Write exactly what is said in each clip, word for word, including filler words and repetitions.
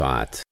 ساعت.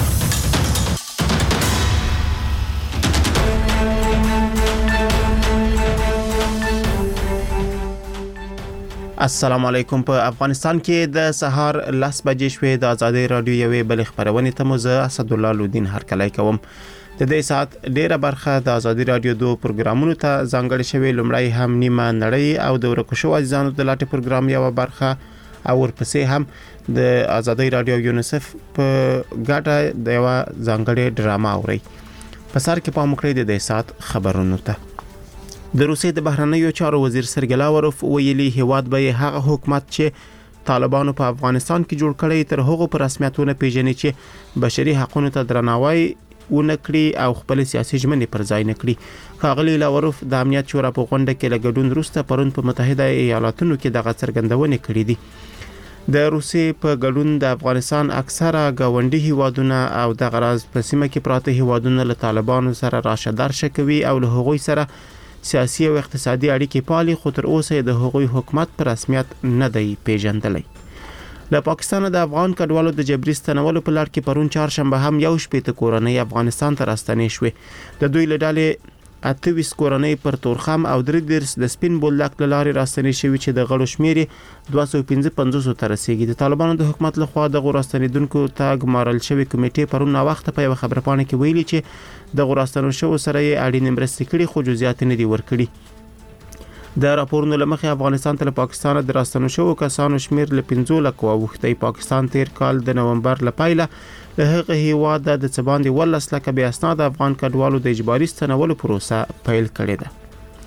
السلام علیکم. په افغانستان کې د سهار لس بجې شوې. د ازادي رادیو یوې بل خبرونه ته مو زه اسد الله لودین هرکلی کوم. د دې سات ډیره برخه د ازادي رادیو دوه پروګرامونو ته ځانګړې شوې. لومړی هم نیمه نړۍ او د ورکو شو عزیزانو د لاټي پروګرام یو برخه او ورپسې هم د ازادي رادیو یونیسف په ګټه د یو ځانګړې ډراما اوري. په سر کې پام وکړئ د دې سات خبرونو ته. د روسیې د بهرنیو چارو وزیر سرګی لاوروف ویلي هیواد به هغه حکومت چې طالبانو په افغانستان کې جوړ کړی تر هغه پر رسمیتونه پیژني چې بشري حقوقو ته درناوی ونکړي او خپل سیاسي ژمنې پر ځای نکړي. ښاغلي لاوروف د امنیت شورا په غونډه کې لګډون وروسته پرون په متحده ایالاتونو کې دغه څرګندونه کړې دي. د روسیې په ګډون د افغانستان اکثره گاونډي هیوادونه او د غراز په سیمه کې پراته هیوادونه له طالبانو سره راشه درشه کوي او له هغوی سره سیاسي او اقتصادي اړیکې پالي، خو تر اوسه د هغوی حکومت پر رسمیت نه دی پیژندلی. له پاکستان د افغان کډوالو د جبري ستنولو په لړ کې پرون چهارشنبه هم یو شپېته کورنۍ افغانستان ته راستنې شوې. د دوی له ډلې اته ویس کورنۍ پر تورخم او درې دیرش د سپین بولدک له لارې راستنې شوې چې د غړو شمیر دوه سوه پنځه پنځوس ته رسیدي. د طالبانو د حکومت لخوا د غوراستنیدونکو ته ګمارل شوی کمیټې پرون نا وخت په یو خبرپاڼه کې ویلي چې د غوراستنو شو سره یې اړینې مرستې کړي خو جزئیات نه دي ورکړي. د راپورونو لمخې افغانستان ته له پاکستان د راستنو شو کسانو شمیر له پنځه لک وښتي. پاکستان تیر کال د نومبر لپاره له هغه هیواد د څباندې ولس لک به اسناد افغان کډوالو د اجباري ستنولو پروسه پیل کړې ده.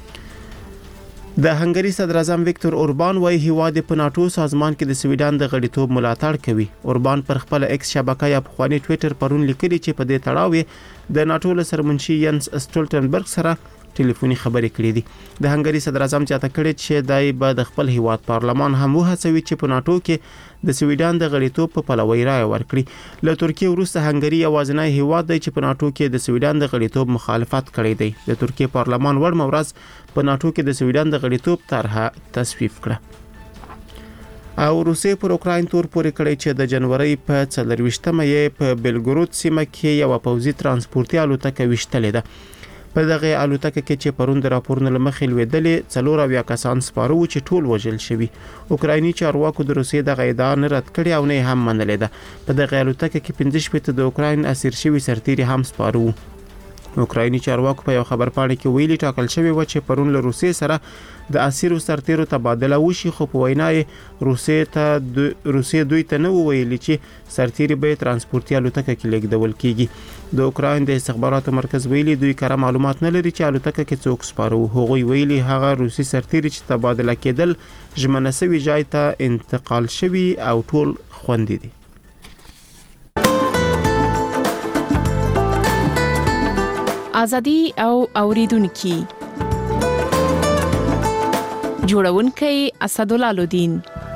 د هنګری صدر اعظم ویکتور اوربان وايي هیواد په ناتو سازمان کې د سویډن د غړیتوب ملاتړ کوي. اوربان پر خپل ایکس شبکه یا په خواني ټوئیټر پرون لیکلي چې په دې تړاو د ناتو له سرمنشي ینس سټولټنبرګ سره ټلیفوني خبرې کړې دي. د هنګری صدر اعظم چاته کړي چې دای به د خپل هیواد پارلمان هم وهڅوي چې په ناتو کې د سویډن د غړیتوب په پلوي رائے ورکړي. له ترکیه وروسته هنګری یوازینی هیواد دی چې په ناتو کې د سویډن د غړیتوب مخالفت کړی دی. د ترکیه پارلمان وړ مورز په ناتو کې د سویډن د غړیتوب طرحه تصویب کړه. او روسیې پر اوکراین تور پورې کړی چې د جنوري په څلرویشتمه یې په بلګرود سیمه کې یو پوځي ترانسپورتي الوتکه وشتلې ده. په دغه الوتکه کې چې پرون د راپورونو لمخې لویدلې څلور اویا کسان سپاره و چې ټول وژل شوي. اوکرایني چارواکو د روسیې دغه ادعا نه رد کړې او نه هم منلې ده. په دغه الوتکه کې پنځه شپېته د اوکراین اسیر شوي سرتیري هم سپاره وو. اوکرایني چارواکو په یو خبرپاڼه کې ویلي ټاکل شوی و چې پرون له روسیې سره د اسیرو سرتیرو تبادله وشي، خو په وینا یې روسیې ته د روسیې دوی ته نه ویلي چې سرتیري به ترانسپورتي الوتکه کې لیږدول کیږي. د اوکراین د استخباراتو مرکز ویلي دوی کره معلومات نه لري چې الوتکه کې څوک سپاره وو. هغوی ویلي هغه روسي سرتیري چې تبادله کېدل ژمنه شوی ځای ته انتقال شوی او ټول خوندي دي. ازادي او اوریدونکو جوړونکي اسد الله لودین.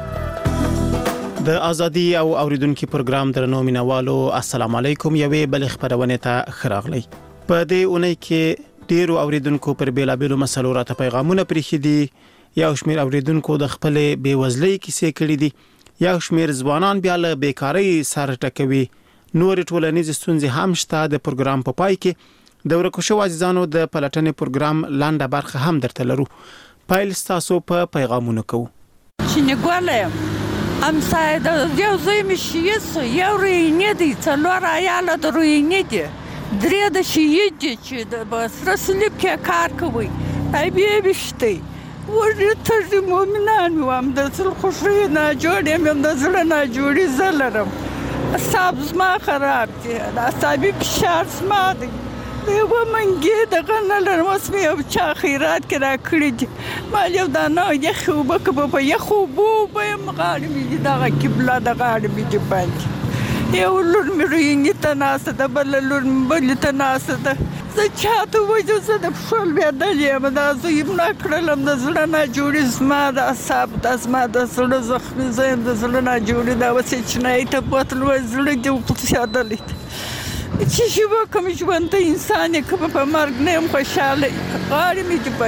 د ازادي او اوریدونکو پروګرام درنو مینوالو السلام علیکم. یوې بل خبرونه ته خراغلی. په دې اونۍ کې ډیرو اوریدونکو پر بیلابیلو مسلو راته پیغامونه پرېښي دي. یو شمیر اوریدونکو د خپل بیوزلۍ کیسې کړې دي. یو شمیر ځوانان بیا له بیکاری سره ټکوي. نور ټولنیز ستونزې هم شته. د پروګرام په پای کې د ورکو شو عزیزانو د پلټنې پروګرام لاندې برخه هم درته لرو. پایل تاسو په پیغامونو کوو. چې نه ګولم ام ساید یو زوی مشیس یو رینې دي څلور عیاله د رینې دي درې د شهید دي چې د بسره سلیب کې کار کوي. ای بیا بشتي ورته ته مؤمنان وام د څل خوشري نه جوړې مې د زړه نه جوړې زلرم. صاحب ما خراب دي د صاحب فشار سما دي دیو منګي د غنل رسمي او چا خیرات کرا کړی دي. ما یو دا نه یخ وبک په یخ وبو په مغاړي می دا قبله د غاړي می دی باندې یو لور می رینې تناسه د بل لور بل تناسه د زه چاته وځو زه د خپل بیا دلې ما د زیم نه کړلم د زړه نه جوړې زما د اصحاب د زما د زړه زخمي زم د زړه نه جوړې دا وسې چې نه ته بوتل و زړه دې په سیادلې چې شي وکم ژوند انسان کې په مرګ نه هم خوشاله غاړي می دی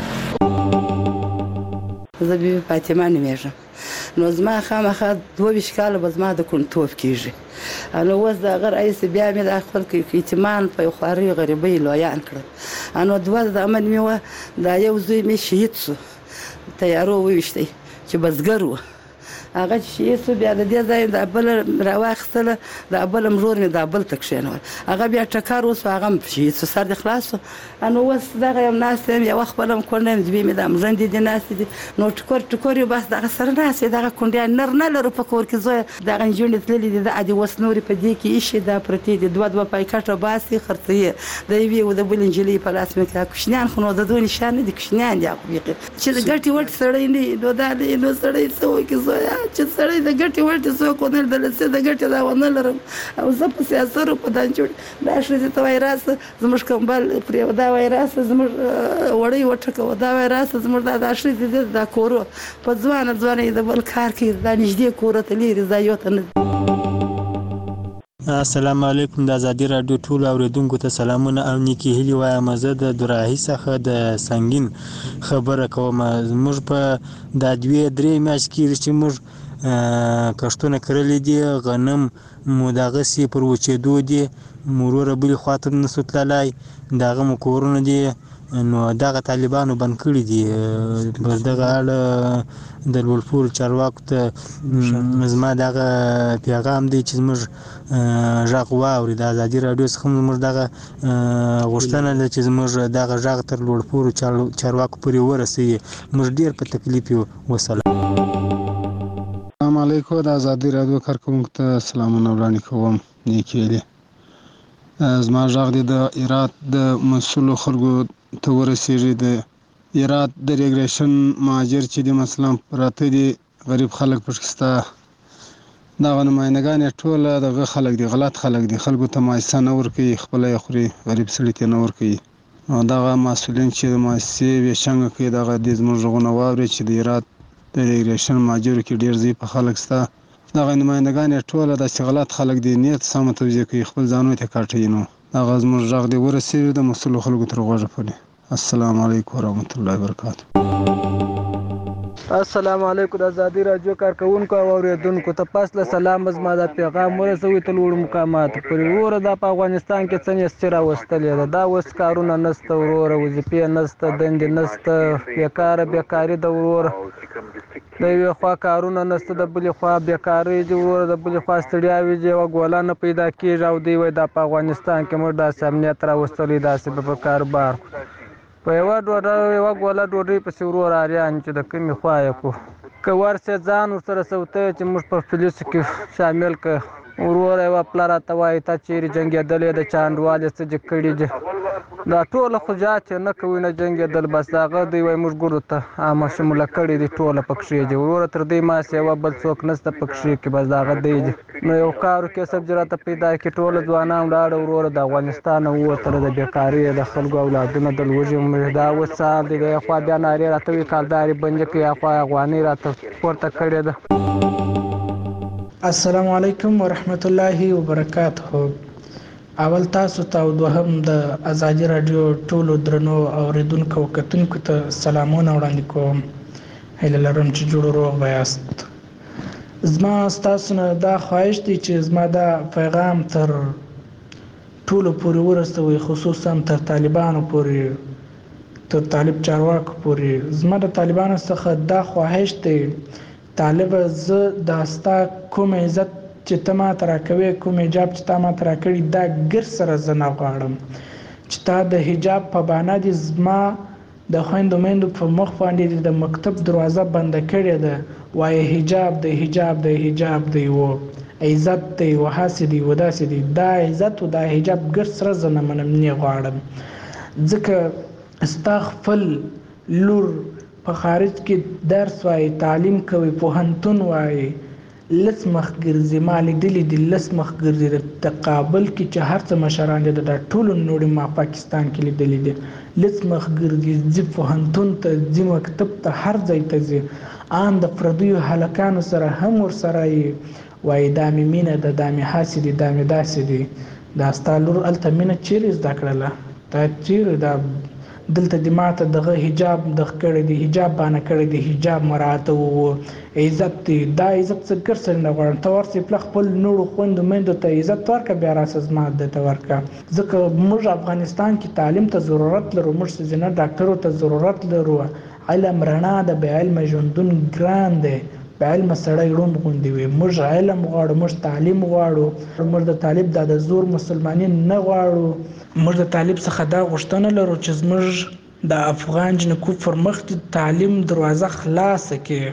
باندې. زه به فاطمه نومېږم. نو زما خامخا دوه ویشت کاله به زما د کونډتوب کېږي نو اوس د هغه رئیس بیا مې د خپل یتیمان په خواري غریبۍ لویان کړل. نو دوه د امن مې وه دا یو زوی مې شهید شو تیارو وویشتی چې بزګر و. هغه چې شهید شو بیا د دې ځای د بل راواخیستله د بل مرور مې د بل ته کښېنول. هغه بیا ټکر وسو هغه هم شهید شو سر دې خلاص شو. نو اوس دغه یم ناست یم یوه خپله م کونډه یم دوی مې دا مژندې دي ناستې دي نو ټکور ټکور یو بس دغه سره ناست وي دغه کونډیان نر نه لرو په کور کې زویه دغه نجونې تللې دي دا ادي اوس نورې په دې کې ایښې دا پرتې دي دوه دوه پایکټه باسي خرڅوي د یوې و د بلې نجلۍ په لاس مې کړه. کوچنیان خو نو د دوی نشان نه دي کوچنیان دي هغه بیخي چې د ګټې وټې سړی نه وي نو دا دی نو سړی څه وکړي زویه چې سړی د ګټې وټې څوک ونه لیدله چې د ګټې دا ونه لرم او زه په سیاسرو په دانچوړ دا ښځې ته وایي راسه زموږ کمبل پرې دا وایي راسه زموږ وړۍ وټکوه دا وایي راسه زموږ دا دا ښځې دي دا کورو په ځوانه ځوانه یې د بل کار کوي دا نږدې کوره ته لرې ځایو ته نه. السلام علیکم. د ازادي راډیو ټولو اوریدونکو ته سلامونه او نیکې هیلې وایم. زه د دوراهي څخه د سنګین خبره کوم. موږ په دا دوې درې میاشتې کېږي چې موږ کښتونه کرلي دي غنم مو دغسې پر وچېدو دي وروره بلې خواته هم نسو تللی دغه مو کورونه دي نو دغه طالبانو بند کړي دي. پر دغه اړه د لوړپوړو چارواکو ته زما دغه پیغام دی چې زموږ غږ واوري. د ازادي راډیو څخه زموږ دغه غوښتنه ده چې زموږ دغه غږ تر لوړپوړو چارواکو پورې ورسوي. موږ ډېر په تکلیف یو. وسلام. السلام علیکم. د ازادي راډیو کارکوونکو ته سلامونه وړاندې کوم. نیکې هیلې. زما غږ دی د هرات د مسؤلو خلکو ته ورسېږي. د هرات د ریګریشن مهاجر چې دي مثلا پراته دي غریب خلک پکې شته دغه نمایندګان یې ټوله دغه خلک دي غلط خلک دي خلکو ته مؤسسه نه ورکوي خپله یې خوري غریب سړي ته نه ورکوي. نو دغه مسؤلین چې د مؤسسې ویشنګه کوي دغه دې زموږ غږونه واوري چې د هرات د ریګریشن مهاجرو کې ډېر ضعیفه خلک شته دغه نمایندګان یې ټوله داسې غلط خلک دي نیت سمه توجیه کوي خپل ځانونو ته کاټوي. نو هغه زموږ غږ دی ورسېږي د مسؤلو خلکو تر غوږه پورې. السلام علیکم ورحمۃ اللہ وبرکاتہ. السلام علیکم. د ازادي راډیو کارکوونکو او اوریدونکو ته پاس له سلام زما د پیغام ورسوي تر لوړو مقاماتو پورې. وروره دا په افغانستان کې څه نیستي راوستلې ده دا اوس کارونه نشته وروره وظیفې نشته دندې نشته بیکاره بیکاري ده وروره د یوې خوا کارونه نشته د بلې خوا بیکاري دي وروره د بلې خوا ستړیاوې دي یوه ګوله نه پیدا کېږي او دوی وایي دا په افغانستان کې موږ داسې امنیت راوستلی داسې به په کاروبار په یوه ډوډۍ یوه ګوله ډوډۍ پسې ورور اریان چې د کومې خوا یې کړو که ورسې ځان ورسره سوته چې موږ په پولیسو کې شامل کړه وروره یوه پله راته وایي تا چیرې جنګېدلی د چا انډوال یې څه دې کړي دي دا ټوله خو جات یې نه کوي نه جنګېدل بس د هغه دوی وایي موږ ګورو ته عامه شموله کړي دي ټوله پکښې دي وروره تر دوی ماسې یوه بل څوک نشته پکښې کې بس د هغه دی دي نو یو کارو کسب چې راته پیدا کړي ټوله ځوانان ولاړه وروره د افغانستانه ووتله د بېکاري د خلکو اولادونه د لوږې دا اوس څه حال دی د یوې خوا بیا نارې راته وایي کالدارې بندې کړي یا خوا افغانۍ راته پورته کړې ده. السلام علیکم ورحمت الله وبرکاته. اول تاسو ته او دوهم د ازادي راډیو ټولو درنو اوریدونکو او کتونکو ته سلامونه وړاندې کوم. هیله لرم چې جوړ روغ به یاست. زما ستاسو نه دا خواهش دی چې زما دا پیغام تر ټولو پورې ورسوي خصوصا تر طالبانو پورې تر طالب چارواکو پورې. زما د طالبانو څخه دا خواهش دی طالب زه دا ستا کوم عزت چې ته ماته راکوې کوم حجاب چې تا ماته راکړي دا ګر سره زه نه غواړم چې تا د حجاب په بهانه دې زما د خویندو میندو په مخ باندې د مکتب دروازه بنده کړې ده وایي حجاب دی حجاب دی حجاب دی و عزت دی و هسې دی و داسې دی دا عزت و دا حجاب ګر سره زه نه منم نه غواړم ځکه ستا خپل لور په خارج کې درس وایي تعلیم کوي پوهنتون وایي لس مخ ګرځي ما لیدلي دي لس مخ ګرځي د تقابل کې چې هر څه مشران دي د ټولو نوړې ما پاکستان کې لیدلي دي لس مخ ګرځي ځي پوهنتون ته ځي مکتب ته هر ځای ته ځي ان د پردیو هلکانو سره هم ورسره یې وایي دا مې مینه ده دا مې هسې دي دا مې داسې دي دا ستا لور هلته مینه چیرې زده کړله دا چیرې دا دلته د ماته دغه حجاب د کړی دی حجاب باندې کړی دی حجاب مراعات وو عزت دی دا عزت څه ګرځل نه غواړم ته ورسې خپل خپل نورو خوند مندو ته عزت ورکړه بیا راس ما د ته ورکړه ځکه موږ افغانستان کې تعلیم ته ضرورت لرو موږ ځنه ډاکټرو ته ضرورت لرو علم رڼا د بې علم ژوندون ګران دی په علم سره ړوند غوندي وي موږ علم غواړو موږ تعلیم غواړو موږ د طالب د زور مسلمانین نه غواړو موږ د طالب څخه دا غوښتنه لرو چې موږ د افغان جنکو پر مخ د تعلیم دروازه خلاص کړي.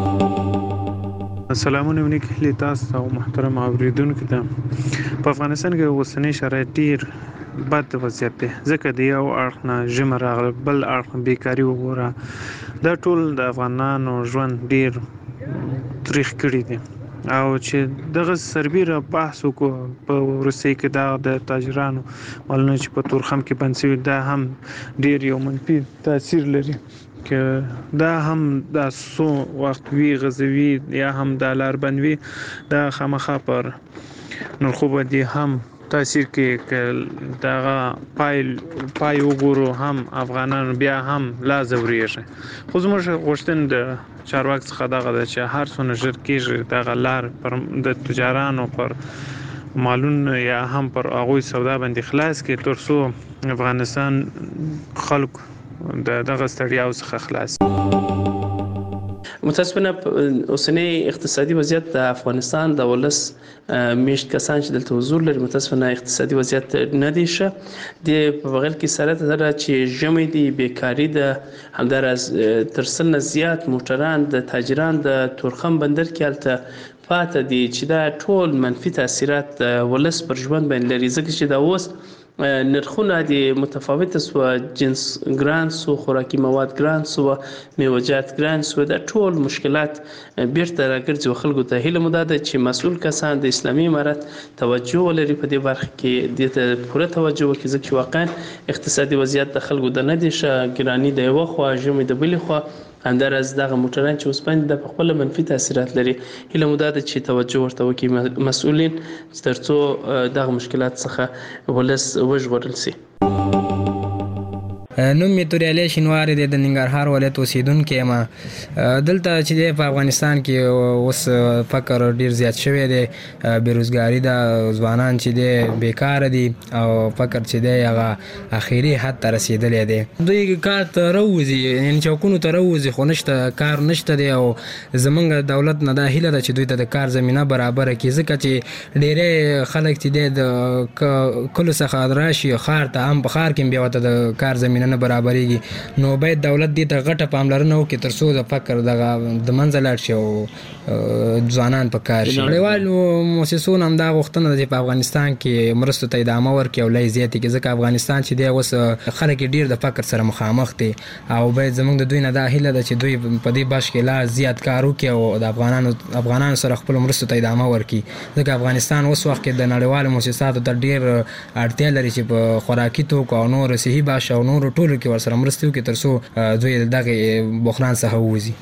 سلامونه ونیکه تاسو او محترم اوریدونکو ته په افغانستان کې اوسنی شرایط ډیر بد وضعیت دی ځکه د یو اړخ نه ژمی راغله بل اړخ بیکاري وګوره دا ټول د افغانانو ژوند ډیر تاریخ کړی دی او چې دغه سربیره بحث وکړو په روسیې کې دا د تاجرانو مالونه چې په تورخم کې بند شوي دا هم ډیر یو منفي تاثیر لري که دا هم د سو وخت وی غزوی یا هم د لاربندوي دا خامخا پر نرخو باندې هم تاثیر کې ک دغه پای پای وګورو هم افغانانو بیا هم لا زوريږي خو زموږ غوښتنه د چارواکي څخه دغه د چې هر څونه ژر کېږي دغه لار پر د تجارانو پر مالون یا هم پر هغه سودا باندې خلاص کې تر څو افغانستان خلک د دغه ستړیا څخه خلاص. متاسفانه اوسنی اقتصادي وضعیت د افغانستان د ولس میشت کسان چې دلته حضور لري متاسفانه اقتصادي وضعیت نه دی ښه د په بغل کې سره تر چې ژمي دی بیکاری د همدارس تر سل نه زیات موټران د تاجران د تورخم بندر کې الته پاتې دي چې دا ټول منفي تاثیرات ولس پر ژوند باندې لري ځکه چې دا اوس نرخونه د متفاوت سو جنس ګران سو خوراکي مواد ګران سو میوجات ګران سو دا ټول مشکلات بیرته راګرځي خلکو ته هیله مده ده چې مسؤل کسان د اسلامي امارت توجه ولري په دې برخه کې د پوره توجه وکړي ځکه واقعا اقتصادي وضعیت د خلکو د نه دي ش ګرانی د یو خو ژمي د بل خو همدارس دغه موټران چې اوس باندې د خپل منفي تاثیرات لري هله موده ده چې توجه ورته وکړي مسؤلین ترڅو دغه مشکلات څخه ولس وژغورل شي. نوم می توریالی شینواری د ننګرهار ولایت اوسیدونکو یم. دلته چې په افغانستان کې اوس فقر ډیر زیات شوی دی بیروزګاری د ځوانان چې دی بیکار دي او فقر چې دی هغه اخیری حد ته رسیدلی دی دوی کار ته راوځي یعنی چوکونو ته راوځي خو نشته کار نشته دی او زمونږ دولت نه دا هیله ده چې دوی ته د کار زمینه برابر کړي ځکه چې ډیری خلک چې دی د کلو څخه راشي ښار ته هم په ښار کې بیا ورته د کار زمینه نه برابرېږي نو باید دولت دې ته غټه پاملرنه وکړي تر څو د فقر دغه د منځه لاړ شي او ځوانان په کار شي. نړیوالو مؤسسونو هم دا غوښتنه ده چې په افغانستان کې مرستو ته ادامه ورکړي او لای زیاتې کړي ځکه افغانستان چې دی اوس خلک ډیر د فقر سره مخامخ دي او باید زموږ د دوی نه دا هیله ده چې دوی په دې باش کې لا زیات کار وکړي او د افغانانو افغانانو سره خپل مرستو ته ادامه ورکړي ځکه افغانستان اوس وخت کې د نړیوالو مؤسساتو ته ډیر اړتیا لري چې په خوراکي توکو او نور صحي باش او نور ټولو کې ورسره مرسته وکړي تر څو دوی دغه بحران څخه ووځي.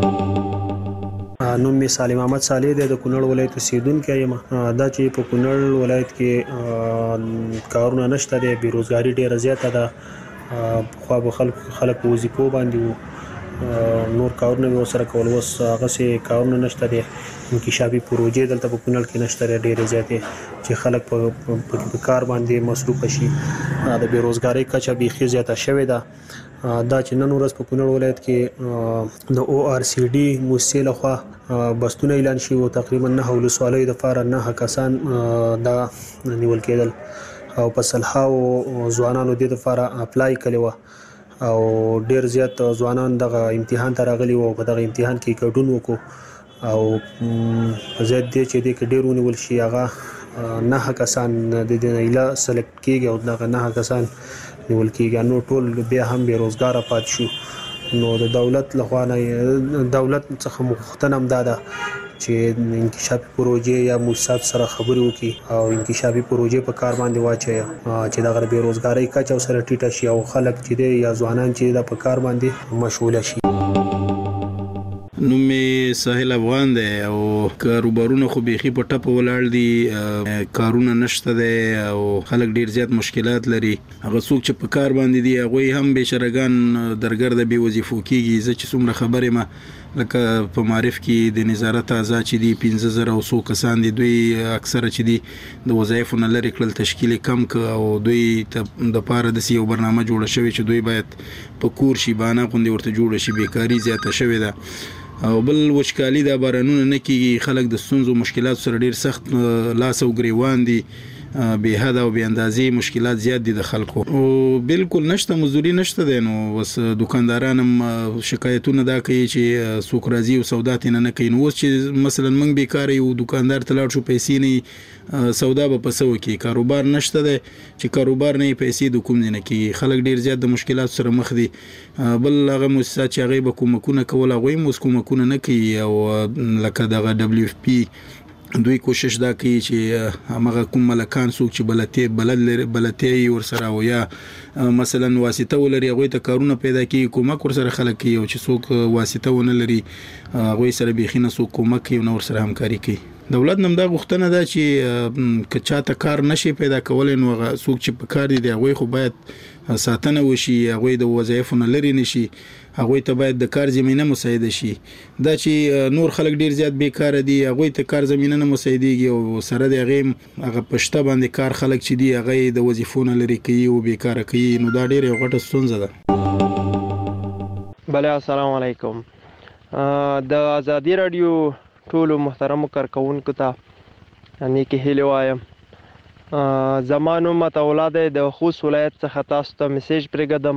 نوم می سالم احمد صالح دی د کونړ ولایت اوسیدونکی یم. دا چې په کونړ ولایت کې کارونه نشته دی بیروزګاری ډیره زیاته ده خو به خلک خلک په وظیفو باندې نور کارونه به سره کول اوس هغه سي کارونه نشته دي انکشافي پروژې دلته په کونړ کې نشته ډېرې زیاتې چې خلک په کار باندې مصروف شي د بیروزګاری کچه بیخي زیاته شوې ده. دا چې نن ورځ په کونړ ولایت کې د او آر سی ډي موسسې لخوا بستونه اعلان شي او تقریبا نه ولسوالیو د فار نه کسان دا نیول کېدل او په سلهاو ځوانانو د لپاره اپلای کړي و او ډیر زیات ځوانان دغه امتحان ته راغلي وو په دغه امتحان کې ګډون وکړو او زه دې چې دې کې ډیرونه ول شي هغه نه کسان د دې نه اله سلیکټ کیږي او دغه نه کسان نیول کیږي نو ټول بیا هم بیروزګار پات شو. نو د دولت لخوا نه دولت څخه مختنه امداده چې انکشافي پروژې یا موسسات سره خبرې وکړي او انکشافي پروژې په کار باندې واچي چې د غیر بیروزګاری کچه سره ټیټه شي او خلک چې یا ځوانان چې د په کار باندې مشغول شي. نوم یې ساحل افغان دی او کاروبارونه خو بیخي په ټپه ولاړ دي، کارونه نشته دی او خلک ډیر زیات مشکلات لري. هغه څوک چې په کار باندې دي هغوی هم بېچارهګان درګرده بې وظیفو کېږي. زه چې څومره خبر یم لکه په معارف کې د نظارت اعضا چې دي پنځه زره او څو کسان دي، دوی اکثره چې دي د وظایفو نه لرې کړل، تشکیل کم که او دوی ته د پاره داسې یو برنامه جوړه شوې چې دوی باید په کور شي، بهانه غوندې ورته جوړه شي، بیکاري زیاته شوې ده. او بل وچکالي دا بارانونه نه کېږي، خلک د ستونزو مشکلاتو سره ډیر سخت لاس او ګریوان دي، بې حد او بې اندازې مشکلات زیات دي د خلکو او بالکل نشته، مزدوري نشته دی. نو بس دکانداران هم شکایتونه دا کوي چې څوک راځي او سودا ترېنه نه کوي. نو اوس چې مثلا موږ بیکاره یو دکاندار ته لاړ شو، پیسې نه سودا به په څه وکړي، کاروبار نشته دی چې کاروبار نه پیسې د کوم ځای نه کېږي. خلک ډېر زیات د مشکلاتو سره مخ دي. بل هغه مؤسسات چې هغوی به کومکونه کول هغوی هم اوس کومکونه نه کوي، او لکه دغه ډبلیو اف پی دوی کوشش دا کوي چې همغه کوم ملکان څوک چې بلدتي بلد لري بلدتي ورسره او یا مثلا واسطه ولري هغوی ته کارونه پیدا کوي، کومک ورسره خلک کوي، او چې څوک واسطه ونه لري هغوی سره بیخي نه څوک کومک کوي نه ورسره همکاري کوي. دولت نم دا غوښتنه ده چې که چاته کار نشي پیدا کولی نو هغه څوک چې په کار دي د هغوی خو باید ساتنه وشي، هغوی د وظایفو نه لرې نشي، هغوی ته باید د کار زمینه مساعده شي. دا چې نور خلک ډیر زیات بیکاره دي هغوی ته کار زمینه نه مساعدېږي، او سره د هغې هغه په شته باندې کار خلک چې دي هغه د وظیفو نه لرې کوي او بیکاره کوي. نو دا ډیره یو غټه ستونزه ده. بله السلام علیکم. د ازادي راډیو ټولو محترمو کارکوونکو ته نیکې هیلې وایم. زما نوم عطاالله دی، د خوست ولایت څخه تاسو ته میسیج پرېږدم.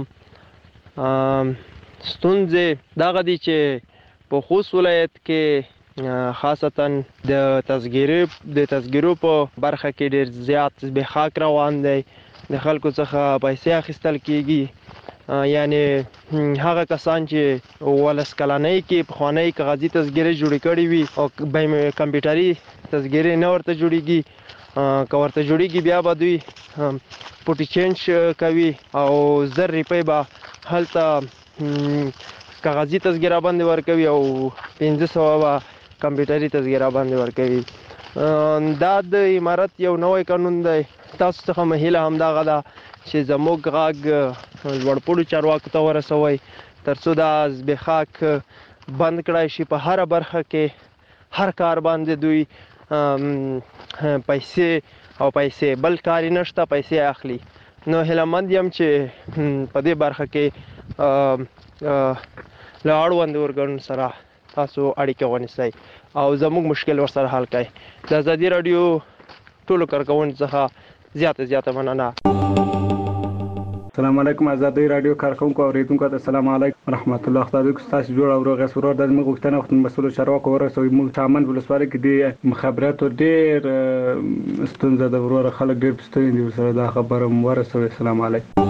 ستونزې دغه دي چې په خوست ولایت کې خاصتا د تذکیرې د تذکیرو په برخه کې ډېر زیات زبېښاک روان دی، د خلکو څخه پیسې اخیستل کېږي. یعنی هغه کسان چې ولس کلنۍ کې پخوانۍ کاغذي تذکیرې جوړې کړې وي او کمپیوټري تذکیرې نه ورته جوړېږي، که ورته جوړېږي بیا به دوی پوټي چینج کوي او زر روپۍ به هلته کاغذي تذکیره باندې ورکوي او پنځه سوه به کمپیوټري تذکیره باندې ورکوي. دا د امارت یو نوی قانون دی. تاسو څخه مې هیله همدغه ده چې زموږ غږ لوړپوړو چارواکو ته ورسوئ تر څو دا زبېښاک بند کړی شي. په هره برخه کې هر کار باندې دوی پیسې او پیسې بل کار یې نشته، پیسې اخلي. نو هیلهمند یم چې په دې برخه کې له اړوندو ارګانونو سره تاسو اړیکه ونیسئ او زموږ مشکل ورسره حل کړئ. د ازادي راډیو ټولو کارکوونکو څخه زیاته زیاته مننه. السلام علیکم ازادي راډیو کارکوونکو او اوریدونکو ته السلام علیکم ورحمت الله. خدای دې ستاسو جوړ او روغ سرور د موږ غوښتنه وخت مسؤل چارواکو ورسوي. موږ چامن ولسوالۍ کې د مخابراتو ډېر ستونزه د ورور خلک ډېر پسترین دي ورسره دا خبره ورسوي. السلام علیکم.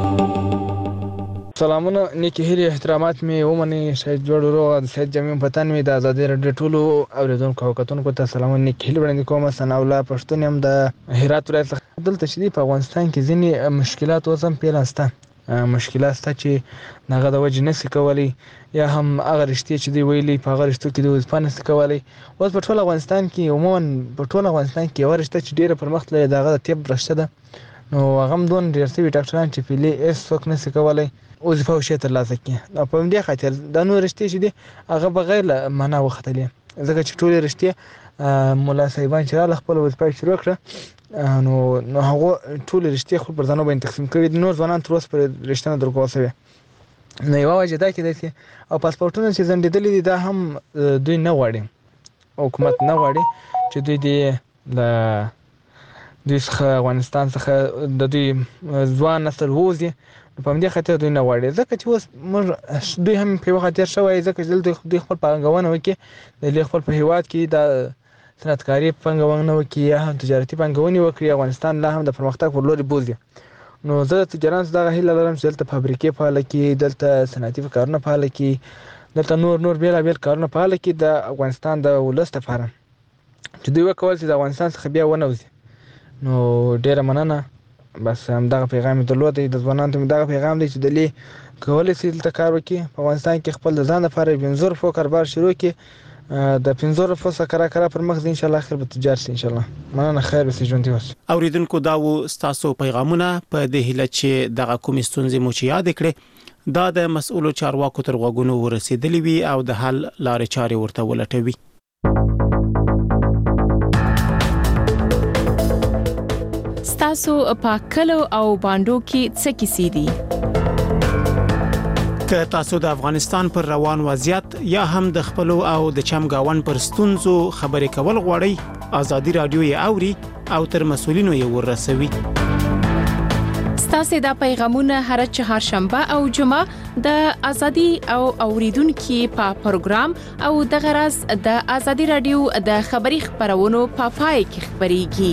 سلامونه نیکې هیلې احترامات مې ومنئ. شهید جوړ روغ د سید جمیم پتن مې د ازادي راډیو ټولو اوریدونکو او کتونکو ته سلامونه نیکې هیلې وړاندې کوم. ثناء الله پښتون یم د هرات ولایت څخه. دلته چې په افغانستان کې ځینې مشکلات اوس هم پیل شته، مشکلات شته چې د هغه د وجې نشي کولی، یا هم هغه رښتیا چې دوی ویلي په هغه رښتو کې دوی وظیفه نشي کولی. اوس په ټول افغانستان کې عموما په ټول افغانستان کې یوه رشته چې ډېره پرمخ تللې د هغه د طب رشته ده. نو هغه هم دومره ډېر شوي ډاکټران چې فعلي هېڅ څوک نشي کولی وظیفه او شی ترلاسه کړي. او په همدې خاطر دا نور رشتې چې دي هغه بغیر له معنا وختلې، ځکه چې ټولې رشتې ملا صاحبان چې راغله خپله وظیفه یې شروع کړه، نو نو هغو ټولې رشتې خپل پر ځانو باندې تقسیم کړي دي. نور ځوانان تر اوسه پورې رشته نه درکول شوې. نو یوه وجه دا کېدای شي. او پاسپورټونه چې ځنډېدلي دي دا هم دوی نه غواړي، حکومت نه غواړي چې دوی دې له دوی څخه افغانستان څخه د دوی ځوان نسل ووځي. په همدې خاطر دوی نه غواړي، ځکه چې اوس موږ دوی هم په یوه خاطر شوی، ځکه چې دلته دوی خپل پانګونه وکړي، دوی خپل په هېواد کې د صنعتکاري پانګونه وکړي یا هم تجارتي پانګونې وکړي، افغانستان لا هم د پرمختګ پر لوري بوځي. نو زه د تجارانو دغه هیله لرم چې دلته فابریکې فعاله کړي، دلته صنعتي کارونه فعاله کړي، دلته نور نور بېلابېل کارونه فعاله کړي د افغانستان د ولس لپاره، چې دوی وکول چې د افغانستان څخه بیا ونه وځي. نو ډېره مننه بس هم دغه پیغام درلود د ځوانانو ته دغه پیغام دی چې دلی کولای شي تل کار وکړي په افغانستان کې خپل ځان لپاره بنزور فو کاروبار شروع کړي د بنزور فو سره کرا کرا پر مخ ان شاء الله خیر به تجارت شي ان شاء الله مننه خیر به سي ژوند اوس اوریدونکو دا و تاسو پیغامونه په دې هله چې دغه کوم ستونزې مو چې یاد کړې دا د مسؤلو چارواکو تر غوږونو ورسېدلې وي او د حل لارې چارې ورته ولټوي. تاسو په کلو او باندو کې څه کیسې دي؟ که تاسو د افغانستان پر روان وضعیت یا هم د خپل او د چمګاون پر ستونزو خبرې کول غواړئ ازادي رادیو یې اوري او تر مسؤلینو یې ورسوي. ستاسو د پیغامونه هر چهارشنبه او جمعه د ازادي او اوریدونکو په پروګرام او د غرض د ازادي رادیو د خبري خبرونو په پای کې خبريږي.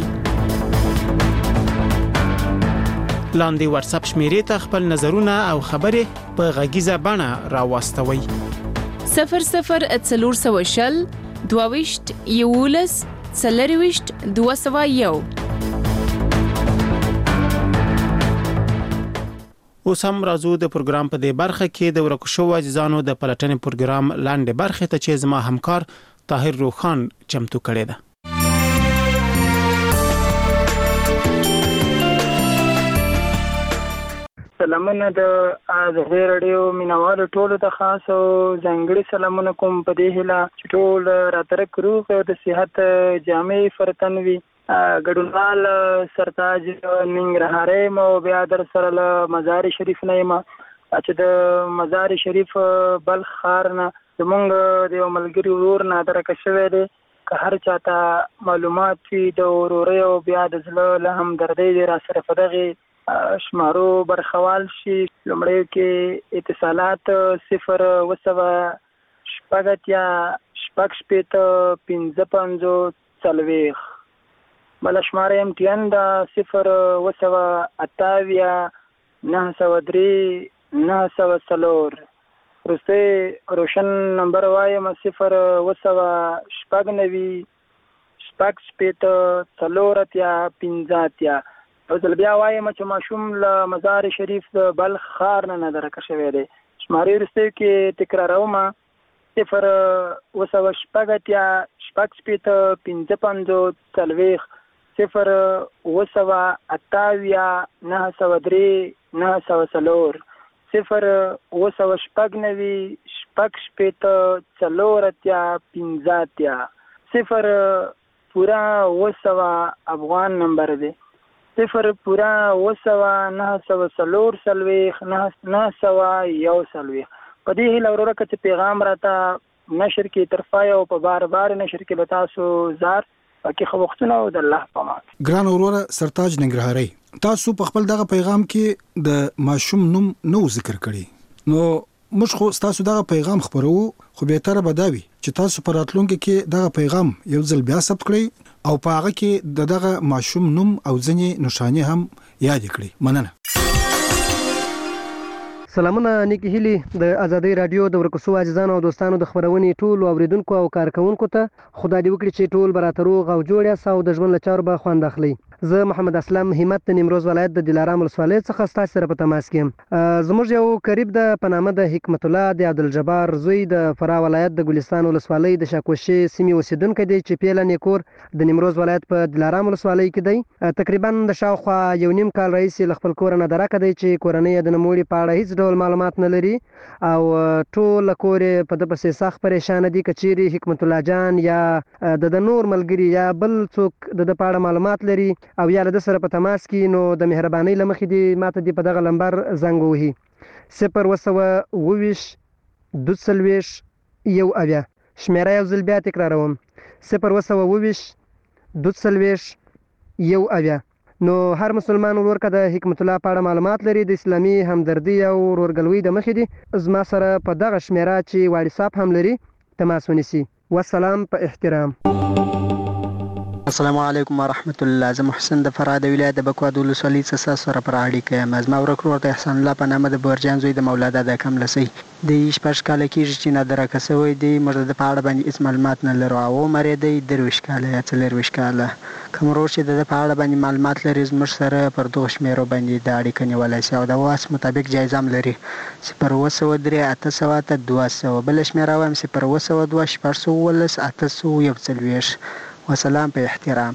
لاندې واتس اپ شمیرې ته خپل نظرونه او خبرې په غږیزه بڼه راوستوي. صفر صفر څلور سوه شل دوه ویشت یولس څلور ویشت دوه سوه یو. اوس هم راځو د پروګرام په دې برخه کې د ورکو شو عزیزانو د پلټنې پروګرام لاندې برخه ته چې زما همکار طاهر روخان چمتو کړی ده. سلامونه د ازادي رادیو مینوالو ټولو ته خاص او ځانګړي سلامونه کوم په دې هیله چې ټول راتره کړو او د صحت جامع فرتن وي. ګډونوال سرتاج ننګرهاري مو بیا در سره له مزار شریف نه یم چې د مزار شریف بلخ ښار نه زمونږ د یو ملګري ورور نه درکه شوی دی. که هر چاته معلومات وي د ورورۍ او بیا د زړه له همدردۍ دی را سره په دغې شمارو برخوال شي. لومړی کې اتصالات صفر اوه سوه شپږ اتیا شپږ شپېته پنځه پنځوس څلوېښت. بله شماره ایم ټي ان ده صفر اوه سوه اته اویا نهه سوه درې نهه سوه څلور. وروستی روشن نمبر وایم صفر اوه سوه شپږ نوي شپږ شپېته څلور اتیا پنځه اتیا. او ځل بیا وایم چې ماشوم له مزار شریف د بلخ ښار نه درکه شوی دی. شمارې وروستیو کې تکراروم صفر اوه سوه شپږ اتیا شپږ شپېته پنځه پنځوس څلوېښت صفر اوه سوه اته اویا نهه سوه درې نهه سوه څلور صفر اوه سوه شپږ نوي شپږ شپېته څلور اتیا پنځه اتیا. صفر پورا اوه سوه افغان نمبر دی. صفر پورا اوه سوه نهه سوه څلور څلوېښت نهه سوه یو څلوېښت. په دې هیله وروره که چې پیغام راته نشر کې ترفای او په بار بار نشر کې به تاسو زار پکې خو وختونه او د الله په امان. ګران وروره سرتاج ننګرهاري تاسو په خپل دغه پیغام کې د ماشوم نوم نو ذکر کړی نو موږ خو تاسو دغه پیغام خبرو خو به تر بداوي چې تاسو پر راتلونکو کې دغه پیغام یو ځل بیا ثبت کړئ او په هغه کې دغه ماشوم نوم او ځنې نشانه هم یاد کړئ. مننه. سلامونه نیکی هیلی د ازادي رادیو د ورکوسو عزیزانو او دوستانو د خبرونې ټول اوریدونکو او کارکونکو ته خدای دې وکړي چې ټول براترو او جوړ یا ساو د ژوند لچارو به خوند اخلي. زه محمد اسلام همت د نیمروز ولایت د دلارام ولسوالۍ څخه ستاسو سره په تماس کې یم. زموږ یو قریب د پنامه د حکمت الله د عبدالجبار زوی د فرا ولایت د ګلستان ولسوالۍ د شاکوشي سیمې اوسیدونکو دی چې پیله نیکور د نیمروز ولایت په دلارام ولسوالۍ کې دی. تقریبا د شاوخوا یو نیم کال رئیس خپل کور نه درکه دی چې کورنۍ د نموړي په اړه هیڅ ډول معلومات نه لري او ټول کور په د پسې سخت پریشان دي. کچيري حکمت الله جان یا د نور ملګری یا بل څوک د پاړه معلومات لري او یا د سره په تماس کې نو د مهرباني لمخې دی ماته دی په دغه لمبر زنګ وهي صفر اوه سوه اوه ویشت دوه څلوېښت یو اویا. شمیره یو ځل بیا تکراروم صفر اوه سوه اوه ویشت دوه څلوېښت یو اویا. نو هر مسلمان ورور که د حکمت الله په اړه معلومات لري د اسلامي همدردي او ورورګلوي د مخې دی زما سره په دغه شمیره چې واتساپ هم لري تماس ونیسي. والسلام په احترام. السلام علیکم ورحمت الله. زه محسن د فراه د ولایت د بکواد ولسوالۍ څخه سره پر اړیکه یم. زما ورک ورور د احسان الله په نامه د بورجان زوی د مولاده د کملسۍ د شپږ کاله کېږي چې نادرکه شوی دی. موږ د په اړه باندې هېڅ معلومات نه لرو. او عمر یې دی درویشت کاله یا څلرویشت کاله. کوم ورور چې د په اړه باندې معلومات لري زموږ سره پر دغو شمېرو باندې د اړیکه نیولی شي او د واس مطابق جایزه هم لري. صفر اوه سوه درې اته سوه اته دوه سوه. بله شمېره وایم صفر اوه سوه دوه شپږ سوه اوولس اته سوه یو څلوېښت. وسلام په احترام.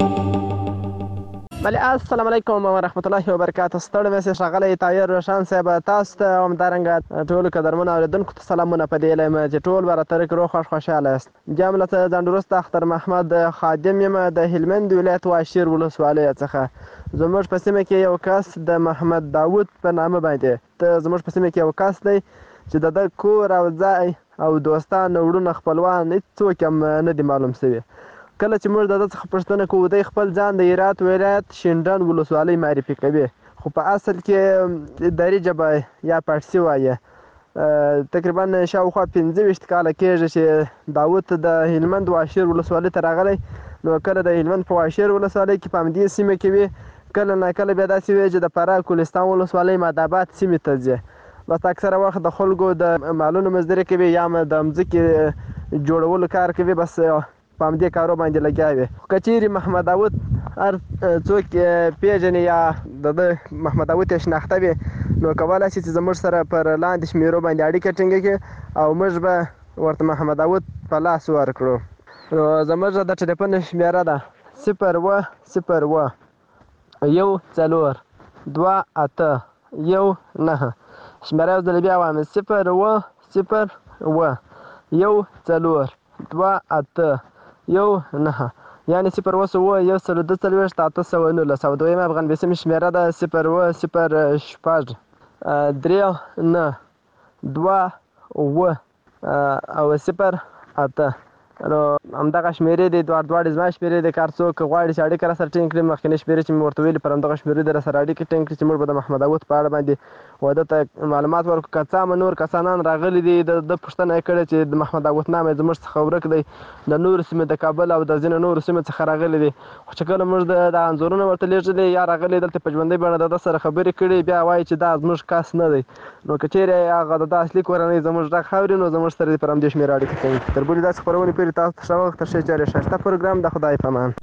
بله السلام علیکم ورحمت الله وبرکاته. ستړی مې سې ښاغلی طاهر روشن صاحب تاسو ته همدارنګه ټولو قدرمنو اورېدونکو ته سلامونه په دې هیله یم چې ټول به راته روغ خوښ خوشحاله یاست. بیا هم له ځان وروسته اختر محمد خادم یم د هلمند ولایت واشیر ولسوالۍ څخه. زموږ په سیمه کې یو کس د محمد داود په نامه باندې ته زموږ په سیمه کې یو کس دی چې د ده کور او ځای او دوستان وروڼه خپلوان هېڅوک هم نه دي معلوم شوي. کله چې موږ د ده څخه پوښتنه کوو دی خپل ځان د هرات ولایت شینډنډ ولسوالۍ معرفي کوي خو په اصل کې دري ژبه یا پارسي وایي. تقریبا شاوخوا پنځه ویشت کاله کېږي چې داود د هلمند واشیر ولسوالۍ ته راغلی. نو کله د هلمند په واشیر ولسوالۍ کې په همدې سیمه کې وي کله نه کله بیا داسې وي چې د فراه کوهستان ولسوالۍ مادآباد سیمې ته ځي. بس اکثره وخت د خلکو د مالونو مزدوري کوي یا هم د مځکې جوړولو کار کوي. بس په همدې کارو باندې لګیا وي. خو که چیرې محمد داود هر څوک پیژني یا د ده محمد داود یې شناخته وي نو کولی شي چې زموږ سره پر لاندې شمېرو باندې اړیکه ټینګه کړي او موږ به ورته محمد داود په لاس ورکړو. نو زموږ د ټلیفون شمېره ده صفر اوه صفر اوه یو څلور دوه اته یو نهه. شمېره یو ځل بیا وایم صفر اوه صفر اوه یو څلور دوه اته یو نهه یعنې صفر اوه سوه یو سل دوه څلوېښت اته سوه نولس. او دویمه افغان بیسیمې شمېره ده صفر اوه صفر شپږ درې نه دوه اوه او صفر اته. نو همدغه شمېرې دي دواړه دواړې زما شمېرې دي. که هر څوک غواړي چې اړیکه راسره ټینګ کړي مخکینۍ شمېرې چې مې ورته ویلي پر همدغه شمېرې دې راسره اړیکه ټینګ کړي چې موږ به د محمد داود په اړه باندې واده ته معلومات ورکړو. که څه هم نور کسانان راغلي دي د ده پوښتنه یې کړې چې د محمد داود نام یې زموږ څخه ورک دی د نورو سیمې د کابل او د ځینو نورو سیمو څخه راغلي دي. خو چې کله موږ د د انځورونه ورته لیږلي یا راغلي دلته په ژوندۍ بڼه د ده سره خبرې کړي بیا وایي چې دا زموږ کس نه دی. نو که چیرې هغه د ده اصلي کورنۍ زموږ غږ اوري نو زموږ سره دې پر همدې شمېره اړیکه ټینګ کړي. تر بلې داسې خپرونې پورې تاسو ته ښه وخت. تر ښې چارې ښایسته پروګرام د خدای په امان.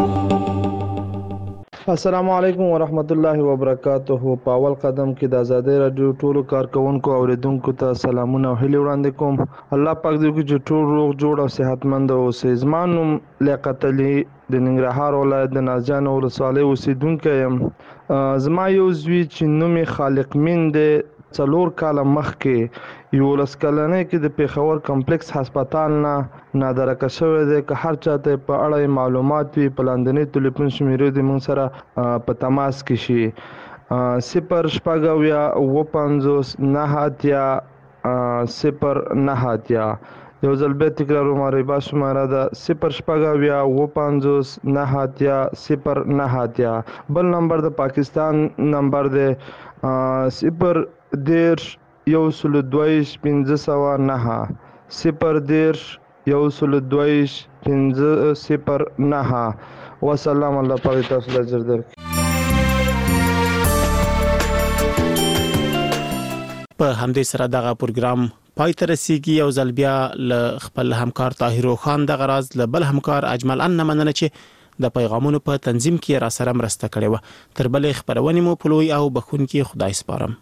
السلام علیکم ورحمت الله وبرکاته. په اول قدم کې د آزادۍ راډیو ټولو کارکونکو او اوریدونکو ته سلامونه او هیلې وړاندې کوم. الله پاک دې وکړي چې ټول روغ جوړ او صحتمند اوسئ. زما نوم لیاقت علي د ننګرهار ولایت د نازجان ولسوالۍ اوسېدونکی یم. زما یو زوی چې نوم یې خالق مین دی څلور کاله مخکې یولس کلنۍ کې د پېښور کمپلکس هسپتال نه نادرکه شوی دی. که هر چاته په اړه معلومات وي په لاندنۍ ټلیفون شمېرې دې موږ سره په تماس کې شي. صفر شپږ اویا اوه پنځوس نهه اتیا صفر نهه اتیا. یو ځل بیا تکراروم ربا شماره ده صفر شپږ اویا اوه پنځوس نهه اتیا صفر نهه اتیا. بل نمبر د پاکستان نمبر دی صفر دېرش یو سلو دوهویشت پنځه سوه نهه صفر دېرش یو سلو دوهویشت پنځه صفر نهه. وسلام. الله پاک تاسو ته اجر درکړي. په همدې سره دغه پروګرام پای ته رسیږي. یو ځل بیا له خپل همکار طاهر روخان دغه راز له بل همکار اجمل ان مننه چې د پیغامونو په تنظیم کې را سره مرسته کړې وه. تر بلې خپرونې مو په لوی او بخښونکي خدای سپارم.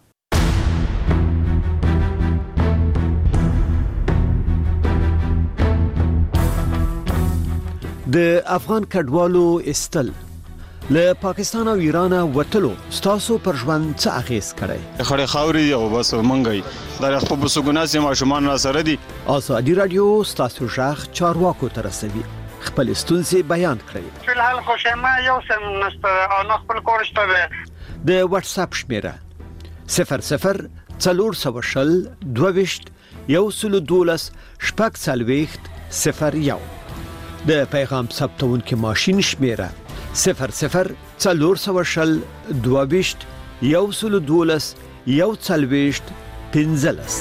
د افغان کډوالو استل له پاکستان او ایران وټلو ستاسو پر ژوند څه اغیز کړی؟ خړې خاوري او بس منګي دا خپل بسګوناسي ماشومان را سره دي. ازادي رادیو ستاسو ژغ چارواکو ته رسوي. خپل ستونزې بیان کړئ. فلحال خوشما یو سم نسته او خپل کورشته ده. د واتس اپ شمیره صفر صفر څلور سوه شل دوه ویشت یو سلو دولس شپږ څلوېښت صفر یو. د پیغام ثبتونکي ماشین شمیره صفر صفر څلور سوه شل دوه ویشت یو سلو دولس یو څلوېښت پنځلس.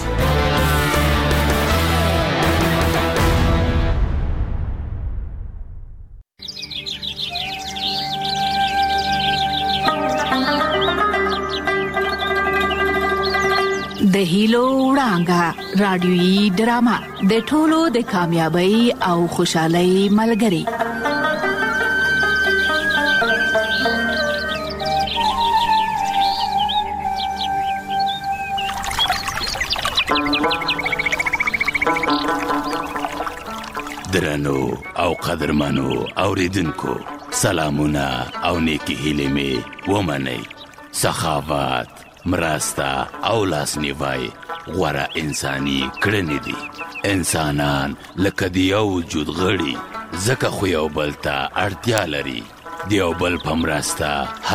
د هیلو وړانګه رادیويي ډرامه د ټولو د کامیابی او خوشحالۍ ملګری. درنو او قدرمنو اوریدونکو سلامونه او نیکی هیلې می ومنئ. سخاوت، مرسته او لاسنیوی غوره انساني کړنې دي. انسانان لکه د یو وجود غړي، ځکه خو یو بل ته اړتیا لري. د یو بل په مرسته